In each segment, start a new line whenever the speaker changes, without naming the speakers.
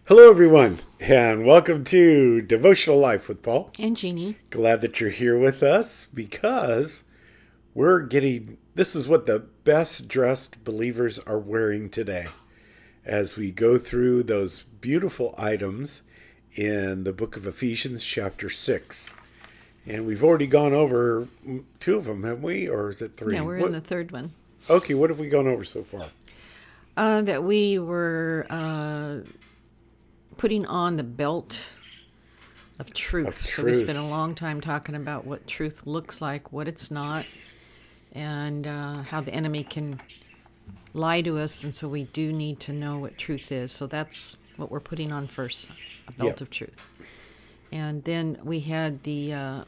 Hello, everyone, and welcome to Devotional Life with Paul.
And Jeannie.
Glad that you're here with us because this is what the best dressed believers are wearing today as we go through those beautiful items in the book of Ephesians, chapter 6. And we've already gone over two of them, haven't we? Or is it three?
Yeah, we're in the third one.
Okay, what have we gone over so far?
That we were putting on the belt of truth. So we spent a long time talking about what truth looks like, what it's not, and how the enemy can lie to us. And so we do need to know what truth is. So that's what we're putting on first, a belt of truth. And then we had the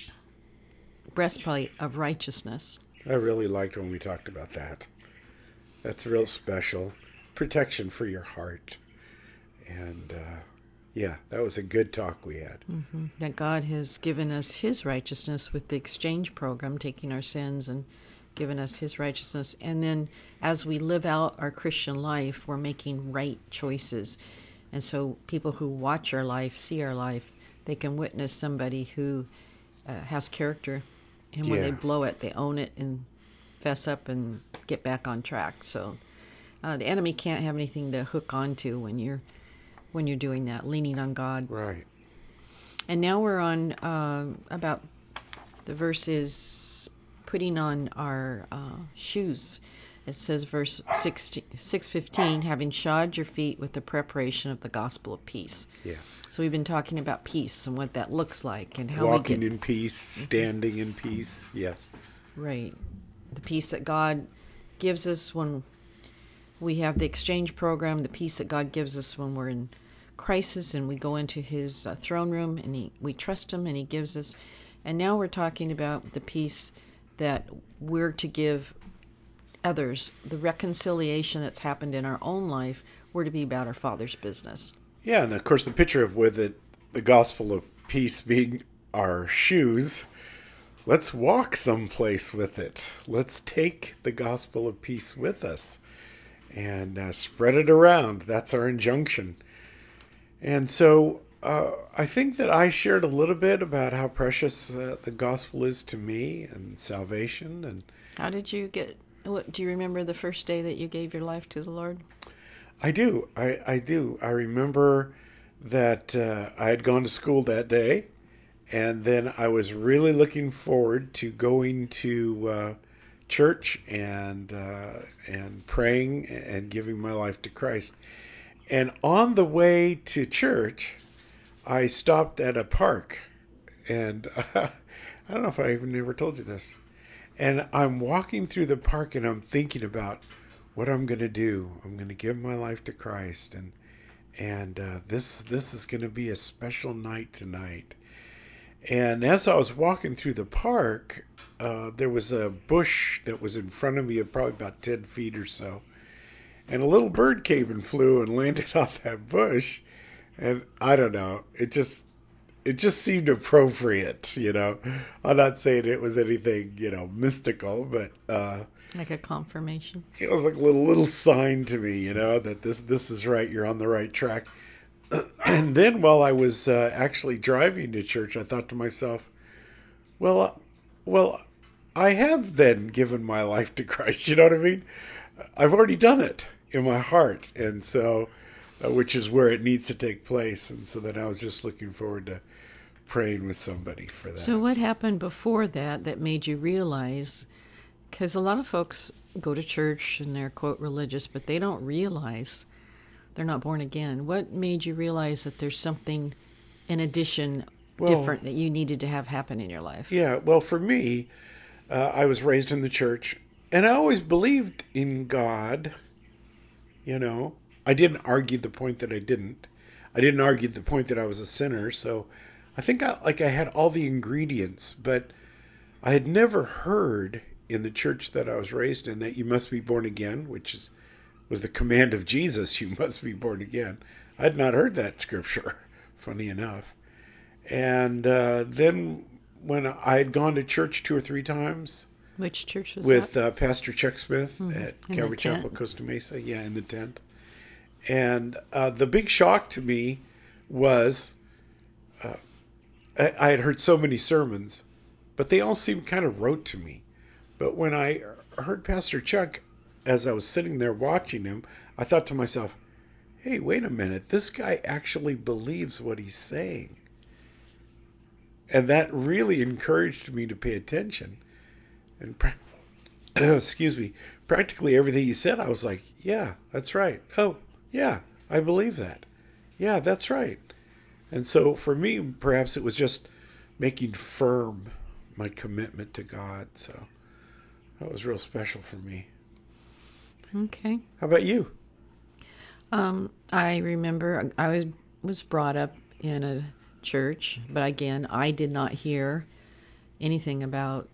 breastplate of righteousness.
I really liked when we talked about that. That's real special. Protection for your heart. And that was a good talk we had.
Mm-hmm. That God has given us His righteousness with the exchange program, taking our sins and giving us His righteousness. And then as we live out our Christian life, we're making right choices. And so people who watch our life, see our life, they can witness somebody who has character. And when they blow it, they own it and fess up and get back on track. So the enemy can't have anything to hook onto when you're doing that, leaning on God.
Right.
And now we're on about the verses putting on our shoes. It says verse 6:15, having shod your feet with the preparation of the gospel of peace.
Yeah.
So we've been talking about peace and what that looks like and how
walking
we get
in peace, standing in peace. Yes.
Right. The peace that God gives us when we have the exchange program, the peace that God gives us when we're in crisis and we go into His throne room and we trust Him and He gives us. And now we're talking about the peace that we're to give others, the reconciliation that's happened in our own life. We're to be about our Father's business.
Yeah, and of course the picture of with it, the gospel of peace being our shoes. Let's walk someplace with it. Let's take the gospel of peace with us and spread it around. That's our injunction. And so I think that I shared a little bit about how precious the gospel is to me and salvation. And
how did you get? Do you remember the first day that you gave your life to the Lord?
I do. I do. I remember that I had gone to school that day, and then I was really looking forward to going to church and praying and giving my life to Christ. And on the way to church, I stopped at a park, and I don't know if I even ever told you this. And I'm walking through the park, and I'm thinking about what I'm going to do. I'm going to give my life to Christ, and this is going to be a special night tonight. And as I was walking through the park, there was a bush that was in front of me of probably about 10 feet or so. And a little bird came and flew and landed on that bush. And I don't know, it just seemed appropriate, I'm not saying it was anything, mystical, but
like a confirmation.
It was like a little sign to me, that this is right, you're on the right track. And then while I was actually driving to church, I thought to myself, well, I have then given my life to Christ. You know what I mean? I've already done it in my heart, and so, which is where it needs to take place. And so then I was just looking forward to praying with somebody for that.
So what happened before that made you realize? Because a lot of folks go to church and they're, quote, religious, but they don't realize they're not born again. What made you realize that there's something in addition different that you needed to have happen in your life?
Yeah, well, for me, I was raised in the church, and I always believed in God. I didn't argue the point that I didn't. I didn't argue the point that I was a sinner, so I think I had all the ingredients, but I had never heard in the church that I was raised in that you must be born again, which was the command of Jesus, you must be born again. I had not heard that scripture, funny enough. And then when I had gone to church 2 or 3 times.
Which church was
with
that?
Pastor Chuck Smith at
In
Calvary Chapel, Costa Mesa. Yeah, in the tent. And the big shock to me was I had heard so many sermons, but they all seemed kind of rote to me. But when I heard Pastor Chuck, as I was sitting there watching him, I thought to myself, hey, wait a minute, this guy actually believes what he's saying. And that really encouraged me to pay attention. And excuse me, practically everything he said, I was like, yeah, that's right. Oh, yeah, I believe that. Yeah, that's right. And so for me, perhaps it was just making firm my commitment to God. So that was real special for me.
Okay.
How about you?
I remember was brought up in a church, but again, I did not hear anything about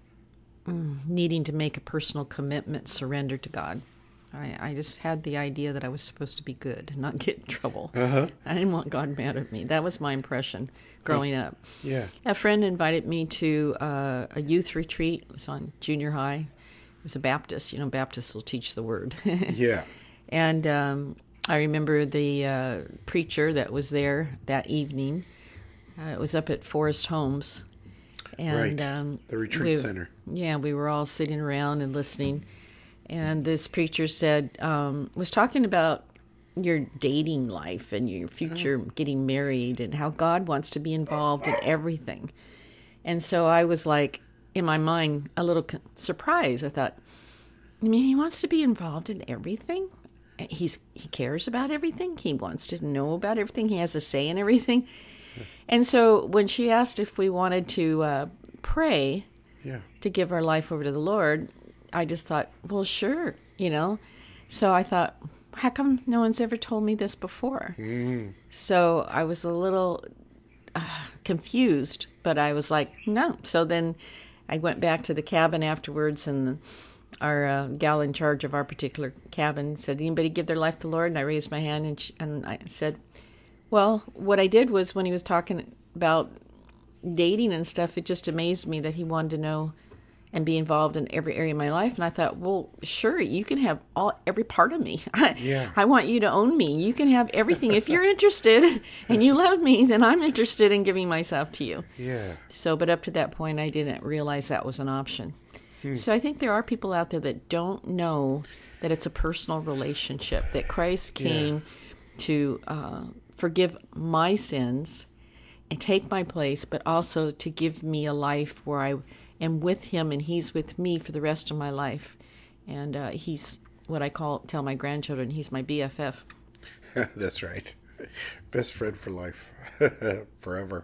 needing to make a personal commitment, surrender to God. I just had the idea that I was supposed to be good, not get in trouble.
Uh-huh.
I didn't want God mad at me. That was my impression growing up.
Yeah.
A friend invited me to a youth retreat. It was on junior high. It was a Baptist. You know, Baptists will teach the word.
Yeah.
And I remember the preacher that was there that evening. It was up at Forest Homes. And,
right. The retreat center.
Yeah, we were all sitting around and listening. And this preacher said, was talking about your dating life and your future getting married and how God wants to be involved in everything. And so I was like, in my mind, a little surprised. I thought, I mean, he wants to be involved in everything? He cares about everything? He wants to know about everything? He has a say in everything? And so when she asked if we wanted to pray to give our life over to the Lord, I just thought, well, sure, you know. So I thought, how come no one's ever told me this before? So I was a little confused, but I was like, no. So then I went back to the cabin afterwards, and our gal in charge of our particular cabin said, anybody give their life to the Lord? And I raised my hand, and I said, well, what I did was when he was talking about dating and stuff, it just amazed me that he wanted to know and be involved in every area of my life. And I thought, well, sure, you can have every part of me. I want you to own me. You can have everything. If you're interested and you love me, then I'm interested in giving myself to you.
Yeah.
So, but up to that point, I didn't realize that was an option. So I think there are people out there that don't know that it's a personal relationship, that Christ came to forgive my sins and take my place, but also to give me a life where I am with him and he's with me for the rest of my life. And he's what I tell my grandchildren, he's my BFF.
That's right. Best friend for life. Forever.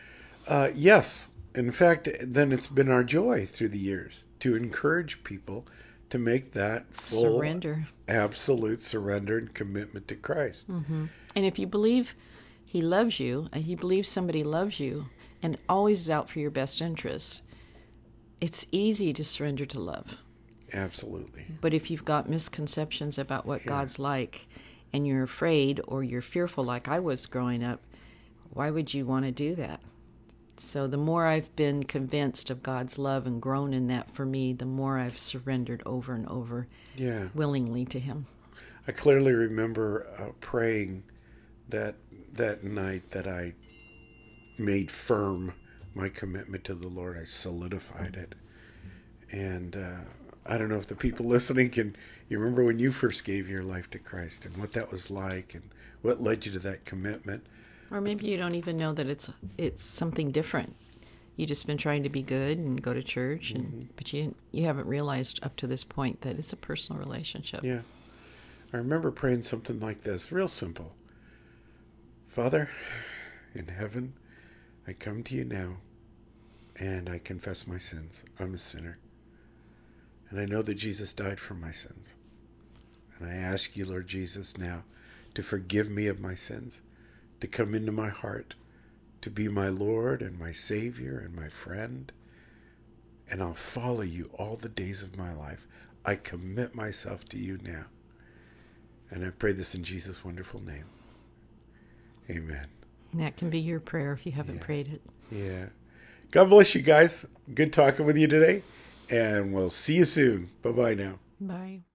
Yes. In fact, then it's been our joy through the years to encourage people to make that full
surrender,
absolute surrender and commitment to Christ.
Mm-hmm. And if you believe he loves you, and you believe somebody loves you and always is out for your best interests, it's easy to surrender to love.
Absolutely.
But if you've got misconceptions about what God's like and you're afraid or you're fearful like I was growing up, why would you want to do that? So the more I've been convinced of God's love and grown in that for me, the more I've surrendered over and over willingly to him.
I clearly remember praying that night that I made firm my commitment to the Lord. I solidified it. And I don't know if the people listening you remember when you first gave your life to Christ and what that was like and what led you to that commitment.
Or maybe you don't even know that it's something different. You've just been trying to be good and go to church, but you haven't realized up to this point that it's a personal relationship.
Yeah. I remember praying something like this, real simple. Father, in heaven, I come to you now, and I confess my sins. I'm a sinner. And I know that Jesus died for my sins. And I ask you, Lord Jesus, now to forgive me of my sins, to come into my heart, to be my Lord and my Savior and my friend. And I'll follow you all the days of my life. I commit myself to you now. And I pray this in Jesus' wonderful name. Amen.
And that can be your prayer if you haven't prayed it.
Yeah. God bless you guys. Good talking with you today. And we'll see you soon. Bye-bye now.
Bye.